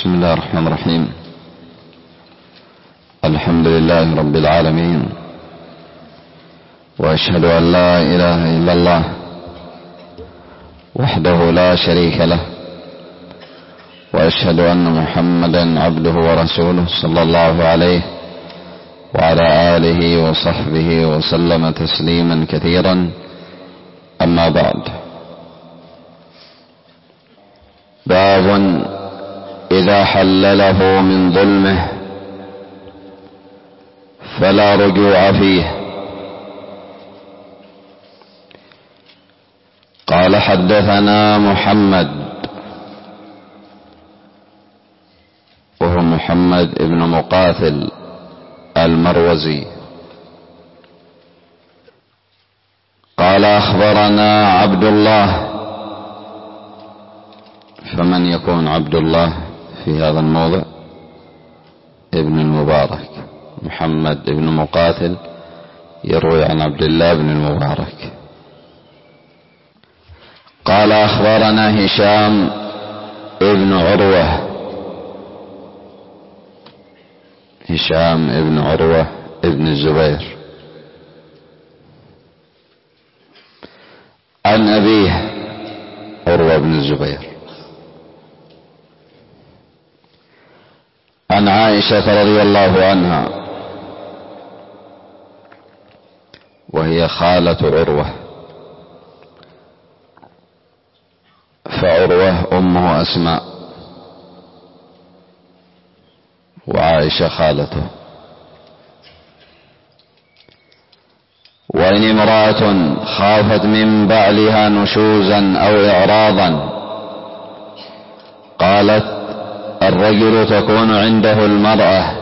بسم الله الرحمن الرحيم. الحمد لله رب العالمين، وأشهد أن لا إله إلا الله وحده لا شريك له، وأشهد أن محمدا عبده ورسوله صلى الله عليه وعلى آله وصحبه وسلم تسليما كثيرا. أما بعد، باب إذا حلله من ظلمه فلا رجوع فيه. قال حدثنا محمد وهو محمد بن مقاتل المروزي قال أخبرنا عبد الله. فمن يكون عبد الله في هذا الموضع؟ ابن المبارك. محمد بن مقاتل يروي عن عبد الله بن المبارك. قال أخبرنا هشام ابن عروة. هشام ابن عروة ابن الزبير عن أبيه عروة بن الزبير عن عائشة رضي الله عنها، وهي خالة عروة، فعروة أمه أسماء وعائشة خالته. وإن امرأة خافت من بعلها نشوزا أو إعراضا، قالت: الرجل تكون عنده المرأة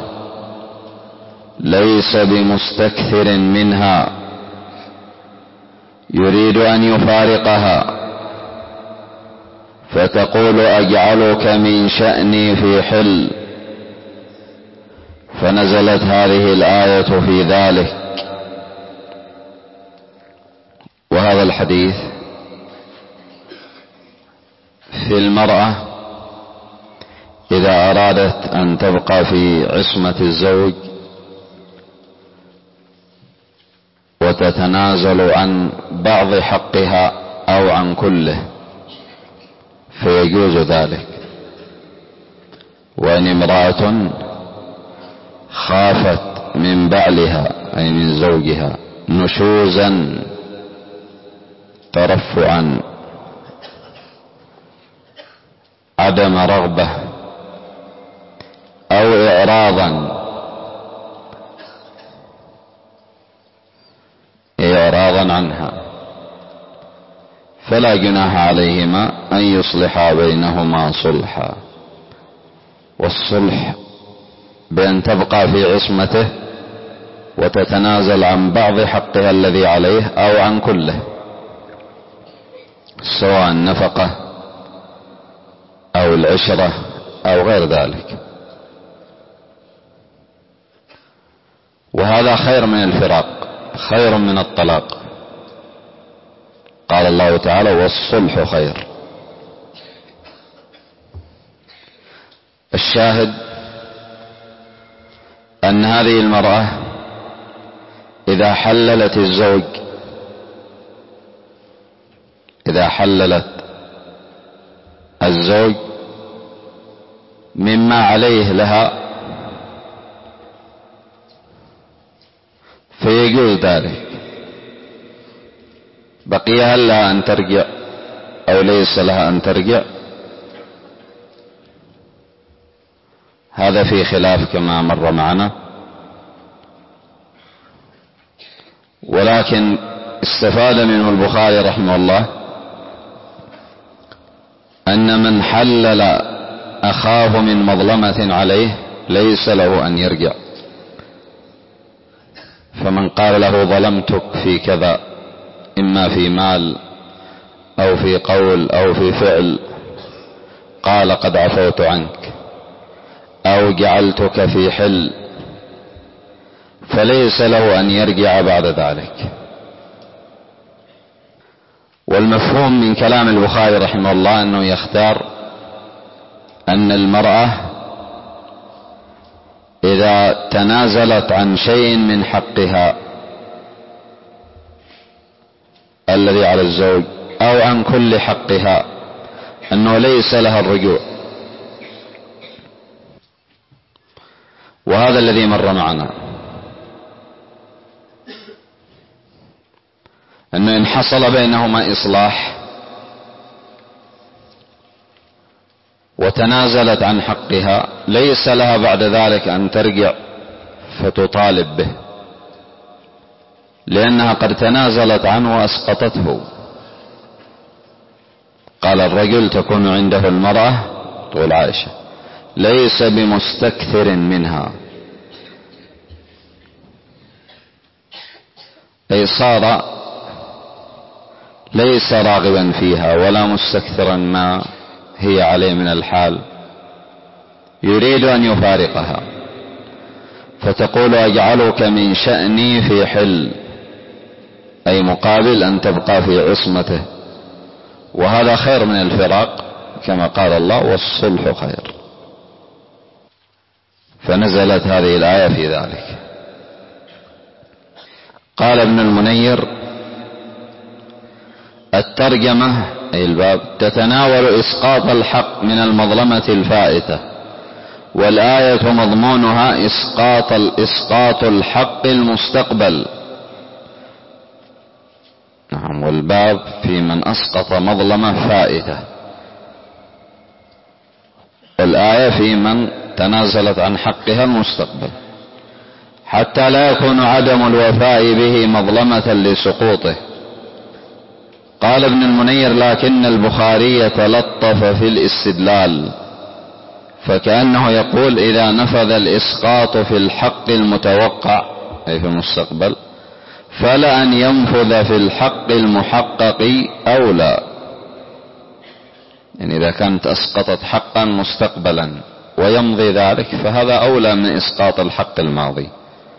ليس بمستكثر منها، يريد أن يفارقها، فتقول: أجعلك من شأني في حل، فنزلت هذه الآية في ذلك. وهذا الحديث في المرأة إذا أرادت أن تبقى في عصمة الزوج وتتنازل عن بعض حقها أو عن كله فيجوز ذلك. وإن امرأة خافت من بعلها أي من زوجها نشوزا ترفعا، عدم رغبة أو إعراضا عنها، فلا جناح عليهما أن يصلحا بينهما صلحا. والصلح بأن تبقى في عصمته وتتنازل عن بعض حقها الذي عليه أو عن كله، سواء النفقة أو العشرة أو غير ذلك. وهذا خير من الفراق، خير من الطلاق. قال الله تعالى: والصلح خير. الشاهد أن هذه المرأة إذا حللت الزوج، إذا حللت الزوج مما عليه لها فيجوز ذلك. بقي هل لها أن ترجع أو ليس لها أن ترجع؟ هذا في خلاف كما مر معنا، ولكن استفاد منه البخاري رحمه الله أن من حلل أخاه من مظلمة عليه ليس له أن يرجع. فمن قال له: ظلمتك في كذا، إما في مال أو في قول أو في فعل، قال: قد عفوت عنك، أو جعلتك في حل، فليس له أن يرجع بعد ذلك. والمفهوم من كلام البخاري رحمه الله أنه يختار أن المرأة إذا تنازلت عن شيء من حقها الذي على الزوج أو عن كل حقها أنه ليس لها الرجوع. وهذا الذي مر معنا، أنه إن حصل بينهما إصلاح وتنازلت عن حقها ليس لها بعد ذلك أن ترجع فتطالب به، لأنها قد تنازلت عنه وأسقطته. قال الرجل تكون عنده المرأة، تقول عائشة، ليس بمستكثر منها، أي صار ليس راغبا فيها ولا مستكثرا ما هي عليه من الحال، يريد أن يفارقها، فتقول أجعلك من شأني في حل، أي مقابل أن تبقى في عصمته، وهذا خير من الفراق كما قال الله والصلح خير. فنزلت هذه الآية في ذلك. قال ابن المنير: الترجمة أي الباب تتناول إسقاط الحق من المظلمة الفائتة، والآية مضمونها إسقاط الحق المستقبل. نعم، والباب في من أسقط مظلمة فائتة، والآية في من تنازلت عن حقها المستقبل، حتى لا يكون عدم الوفاء به مظلمة لسقوطه. قال ابن المنير: لكن البخاري يتلطف في الاستدلال، فكأنه يقول: إذا نفذ الإسقاط في الحق المتوقع أي في المستقبل فلأن ينفذ في الحق المحقق أولى. يعني إذا كانت أسقطت حقا مستقبلا ويمضي ذلك فهذا أولى من إسقاط الحق الماضي.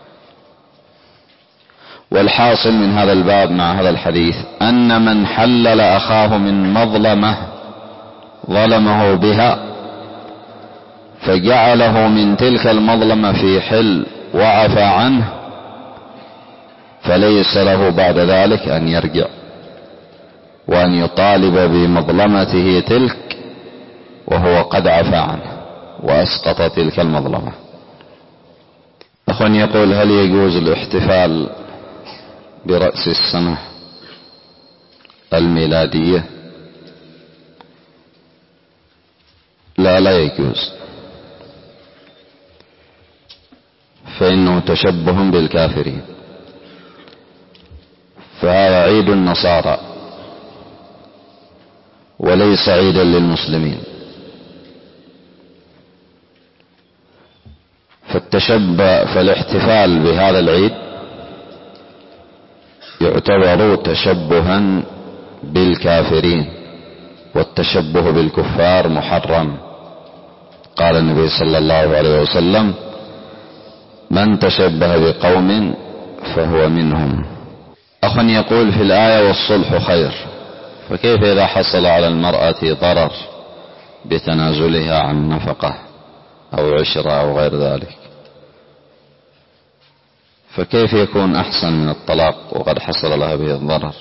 والحاصل من هذا الباب مع هذا الحديث أن من حلل أخاه من مظلمة ظلمه بها فجعله من تلك المظلمة في حل وعفى عنه، فليس له بعد ذلك أن يرجع وأن يطالب بمظلمته تلك وهو قد عفى عنه وأسقط تلك المظلمة. أخوان يقول: هل يجوز الاحتفال برأس السنة الميلادية؟ لا يجوز، فإنه تشبه بالكافرين، فهذا عيد النصارى وليس عيدا للمسلمين. فالاحتفال بهذا العيد يعتبر تشبها بالكافرين، والتشبه بالكفار محرم. قال النبي صلى الله عليه وسلم: من تشبه بقوم فهو منهم. أخ يقول في الآية والصلح خير، فكيف إذا حصل على المرأة ضرر بتنازلها عن نفقة أو عشرة أو غير ذلك؟ فكيف يكون أحسن من الطلاق وقد حصل لها به الضرر؟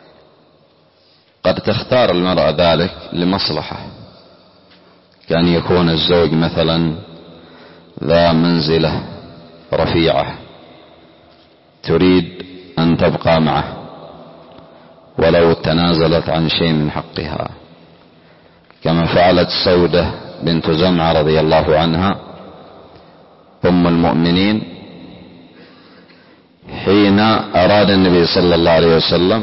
قد تختار المرأة ذلك لمصلحة، كأن يكون الزوج مثلا ذا منزلة رفيعة تريد أن تبقى معه ولو تنازلت عن شيء من حقها، كما فعلت سودة بنت زمعة رضي الله عنها أم المؤمنين حين أراد النبي صلى الله عليه وسلم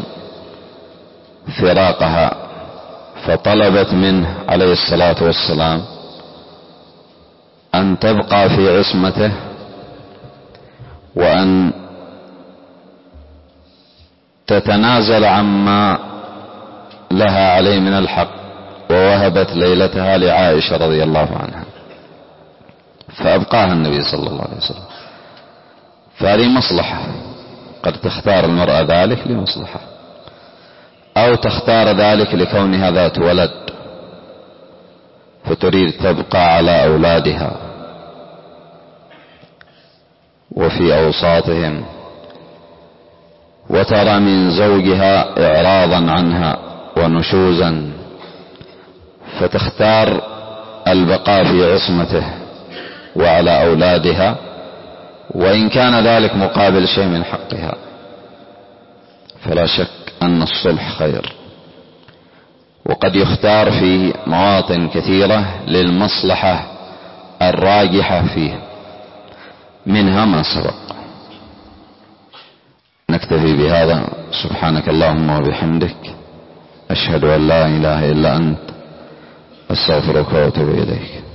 فراقها، فطلبت منه عليه الصلاة والسلام أن تبقى في عصمته وأن تتنازل عما لها عليه من الحق، ووهبت ليلتها لعائشة رضي الله عنها، فأبقاها النبي صلى الله عليه وسلم. فهذه مصلحة، قد تختار المرأة ذلك لمصلحة، أو تختار ذلك لكونها ذات ولد فتريد تبقى على أولادها، وفي أوساطهم، وترى من زوجها إعراضا عنها ونشوزا، فتختار البقاء في عصمته وعلى أولادها، وإن كان ذلك مقابل شيء من حقها، فلا شك أن الصلح خير. وقد يختار في مواطن كثيرة للمصلحة الراجحة فيه، منها ما سبق. نكتفي بهذا. سبحانك اللهم وبحمدك، أشهد أن لا إله إلا أنت، أستغفرك وأتوب إليك.